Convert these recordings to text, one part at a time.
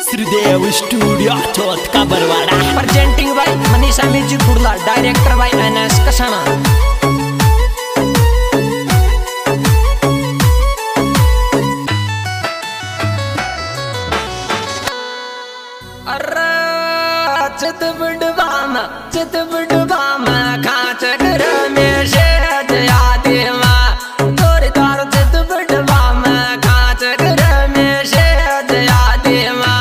Shridev studio Chauth ka Barwara. Presenting by Manisha music Kurla, director by NS Kasana. चित बुडवा में खाच घर में शेद यादी मां तोरी तार चित बुडवा में खाच घर में शेद यादी मां।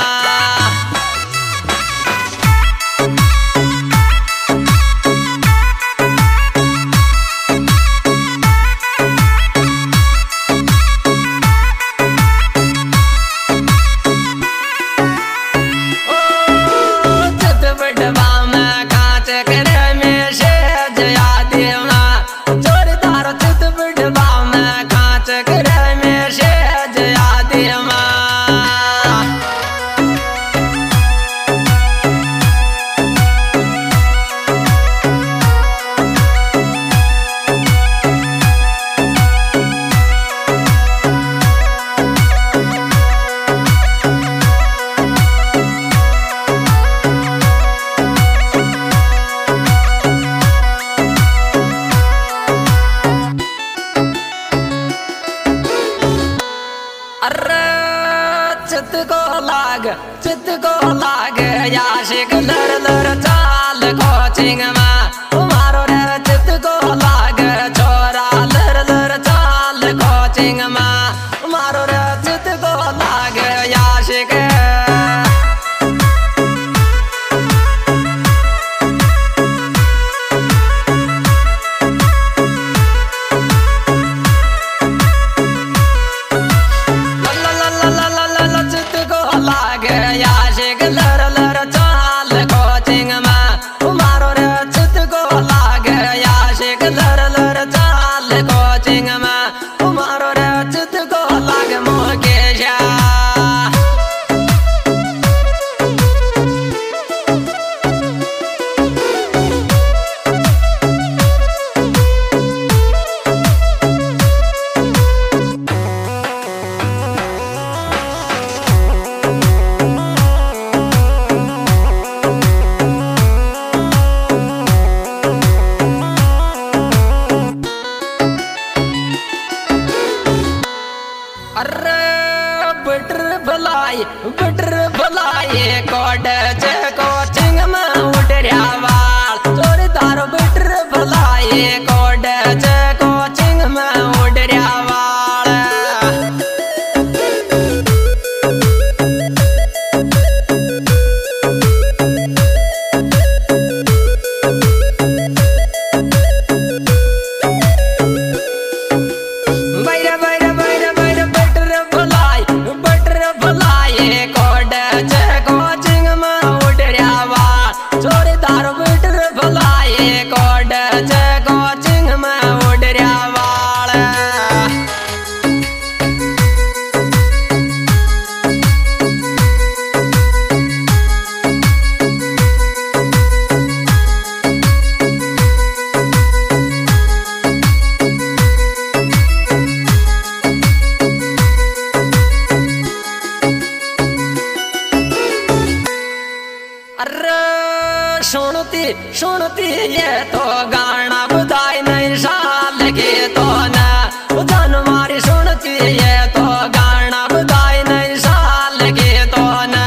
चित को लाग याशिक लर लर चाल कोचिंग में तुम्हारो रे चित को लाग छोरा लर लर चाल कोचिंग में तुम्हारो रे चित को लाग याशिक। बटर भलाई कोड कोचिंग में उठ रहा वाल चोरी तारो बटर भलाई कोड कोचिंग में उठ रहा वाल। सुनती ये तो गाना बुधाई नहीं साल के तो ना जान मारी सुनती ये तो गाना बुधाई नहीं साल के तो ना।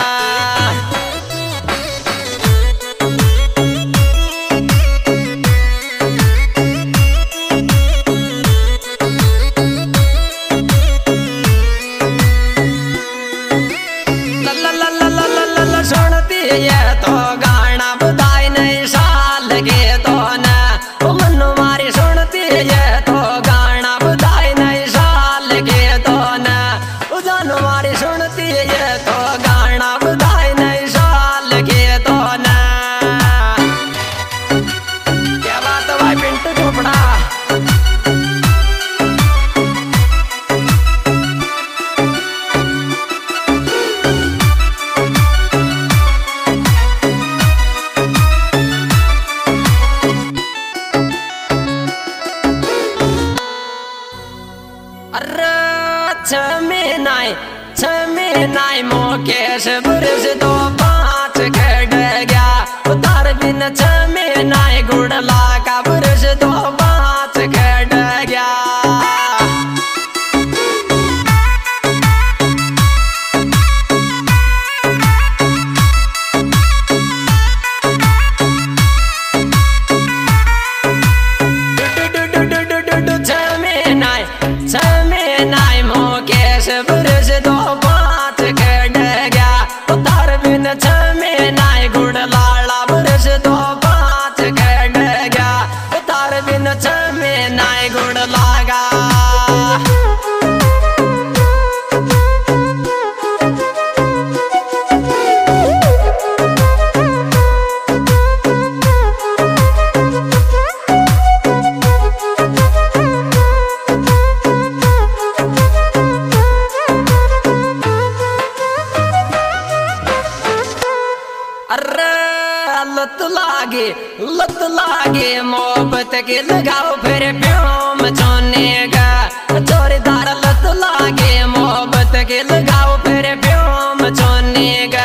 सुनती ये तो गाना बुधाई नहीं साल के तो ना मन मारी सुनती ये तो गाना बुधाई नहीं साल के तो ना जान मारी सुनती ये तो गाना बुधाई नहीं साल के तो ना। क्या बात है भाई पिंटू चोपड़ा। छमे नाय मो मुकेश बुरस दो पाँच खड़ गया तार बिन छमे नाय गुड़ लागा बुरस दो पाँच खड़ गया छमे नाय मुकेश बुरस दो पाँच खड़ गया तार बिन छमे नाय गुड़ लाला बुरस दो पाँच खड़ गया तार बिन छमे नाय गुड़ लागा लत लागे मोहब्बत के लगाओ फिर प्योम छोने का चोरीदार लत लागे मोहब्बत के लगाओ फिर प्योम छोने का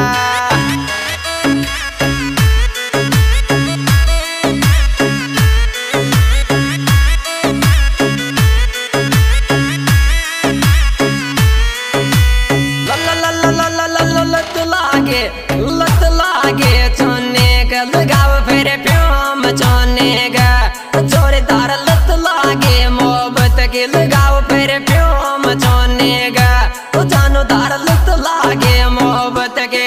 लत लागे छोने का लगाओ फिर प्योम छोने का चोरीदार लत लागे मोहब्बत के लगाओ फिर प्योम छोने का जानोदार लत लागे मोहब्बत के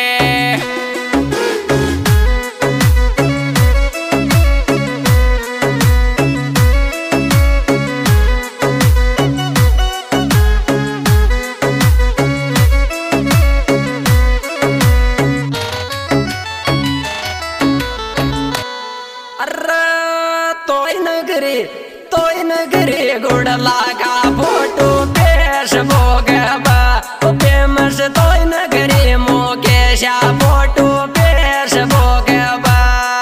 तोय नगरी गुड़ लागा फोटो पेश भोगबा फेमस तोय नगरी मुकेशा फोटो पेश भोगबा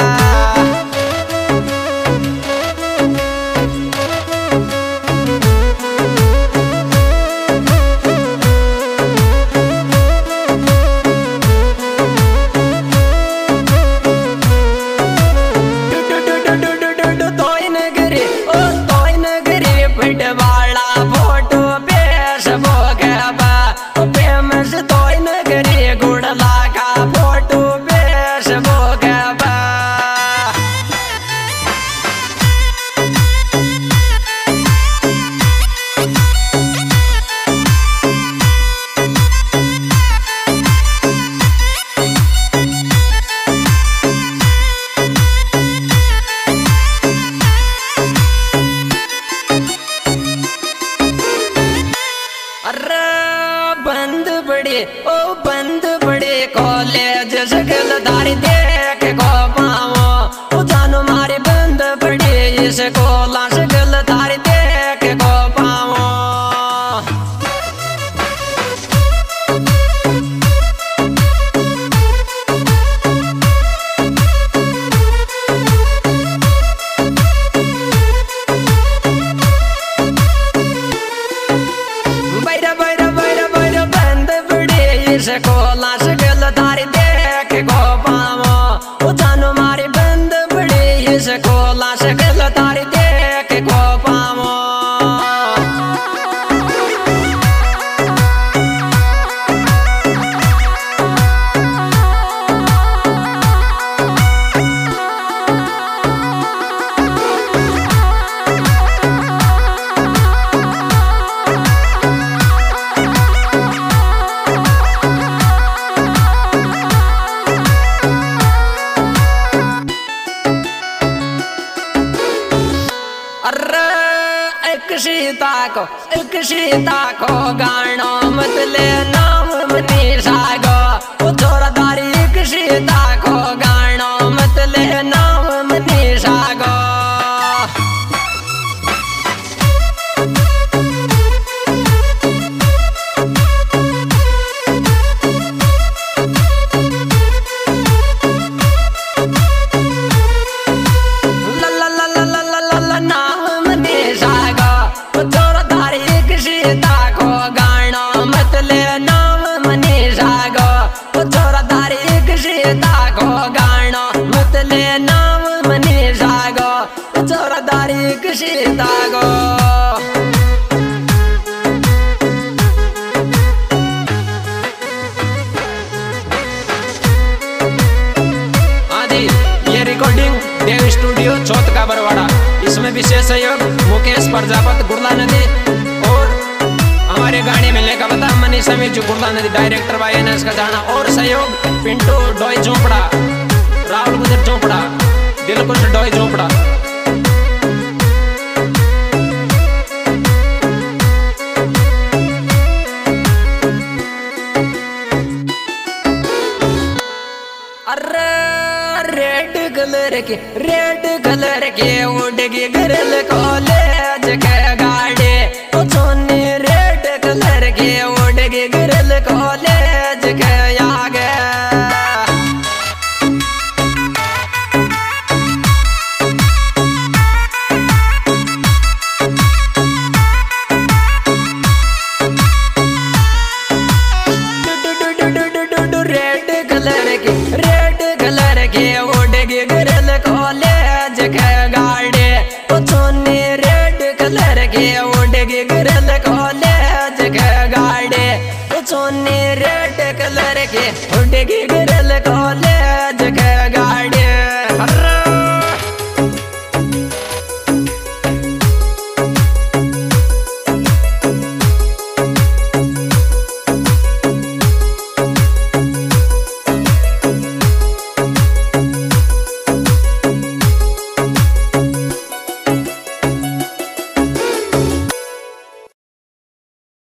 वाला फोटो पेश भोगबा फेमस तोय नगरी गुड़ लागा फोटो पेश भोगबा बंद बड़े कॉलेज सकल दारी देख को पावो जानो मारे बंद बड़े इसको ला सकल दारी देख को पावो इसको ला सकल दारी देख को पावो जानो मारी बंद बड़ी इसको ला सकल दारी देख को पावो एक सीता को गानो मत ले नाम मनीषा गो छोरादारी एक सीता को गानो मत ले नाम मनीषा गो सीता को गाना मत लेना दीक्षिता गो आदि ये रिकॉर्डिंग देव स्टूडियो चौथ का बरवाड़ा। इसमें विशेष सहयोग मुकेश प्रजापत गुरला नदी और हमारे गाने मिलने का पता मनीषा मिर्जू गुरला नदी डायरेक्टर भाई एनएस का जाना और सहयोग पिंटू डोई झोपड़ा राहुल गुजर झोपड़ा दिलकुश डोई झोपड़ा। रेड कलर के उड़गी ग्रिल कॉलेज के गाड़ी तो सोनी रेड कलर के उड़गी ग्रिल कॉलेज के आगे रेड कलर के उड़गी ग्रिल कॉलेज के गाड़ी तो सोनी रेड कलर के उड़गी ग्रिल कॉलेज के गाड़ी तो सोनी रेड कलर के उड़गी ग्रिल कॉलेज